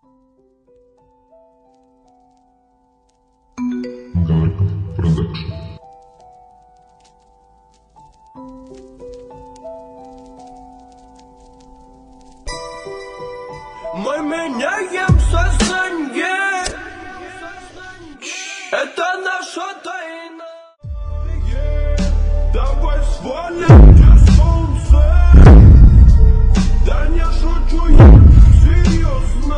Галков Продакшн. Мы меняем сознание, это наша тайна. Давай свалим, где солнце. Да не шучу я, серьезно.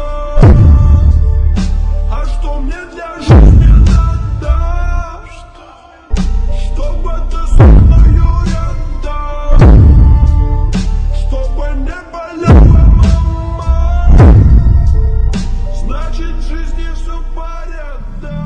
А что мне для жизни надо? Чтобы ты со мною рядом, чтобы не болела мама. Значит, в жизни все порядок.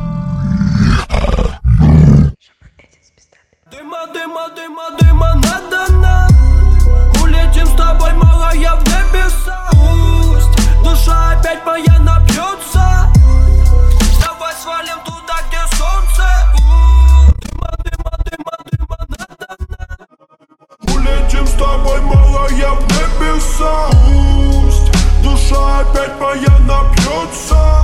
Дыма, дыма, дыма, дыма, надо нам. Улетим с тобой, малая, в небеса. Пусть душа опять моя напьется. Давай свалим туда, где солнце. Дыма, дыма, дыма, дыма, надо нам. Улетим с тобой, малая, в небеса. Пусть душа опять моя напьется.